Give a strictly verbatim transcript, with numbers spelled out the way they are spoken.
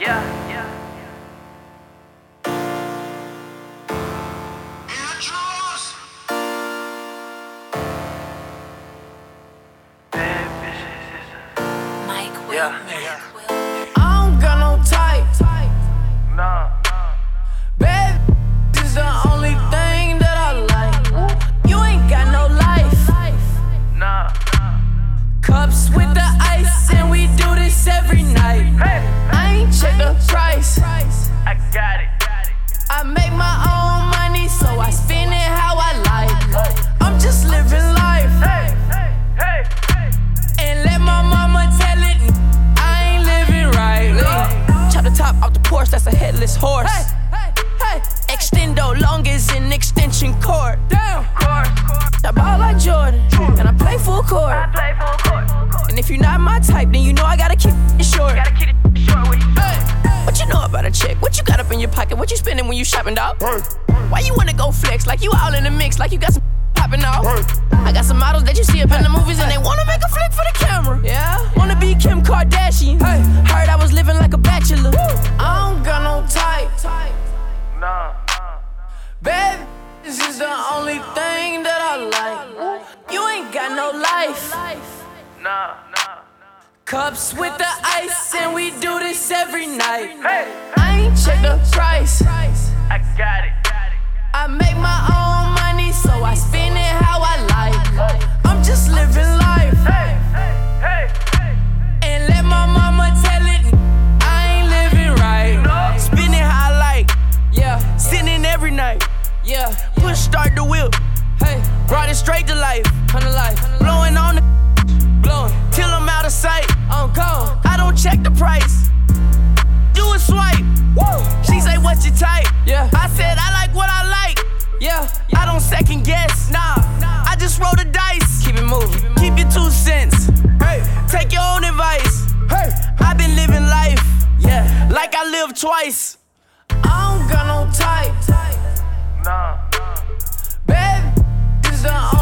yeah, yeah. Yeah, yeah. I don't got no type. Nah. Baby, this is the only thing that I like. You ain't got no life. Nah. Cups with the ice, and we do this every night. Hey, I ain't check the price. I got it. I make my own money, so I spend it how I like. I'm just living life. Hey, hey, hey, hey. And let my mama tell it, I ain't living right. Chop the top off the Porsche, that's a headless horse. Hey, hey, hey. Extendo long as an extension cord. Damn. Of course. I ball like Jordan, and I play full court. I play full court. And if you're not my type, then you know I gotta keep it short. Gotta keep it short with you. Hey, what you know about a chick? What you got up in your pocket? What you spending when you shopping, dog? Why you wanna go flex like you all in the mix, like you got some popping off? I got some models that you see up in the movies and they wanna make a flick for the camera. Yeah, wanna be Kim Kardashian. Hey, heard I was living like a bachelor. I don't got no type. Nah. Baby, this is the only thing that I like. You ain't got no life. Nah. Nah. Cups with the ice, and we do this every night. Hey, I ain't check the price. I got it. I make my own money, so I spend it how I like. I'm just living life. Hey, hey, hey, hey. And let my mama tell it, I ain't living right. No. Spend it how I like. Yeah, sitting every night. Yeah, push start the whip. Hey, brought it straight to life. Hundred life. Blowing on the blowing till I'm out of sight. I'm gone. I don't check the price. Do a swipe. Woo. She say, what's your type? Yeah. I said, I like what I like. Yeah. I don't second guess. Nah. I just roll the dice. Keep it moving. Keep your two cents. Hey. Take your own advice. Hey. I've been living life. Yeah. Like I lived twice. I don't got no type. Nah. Baby, this is the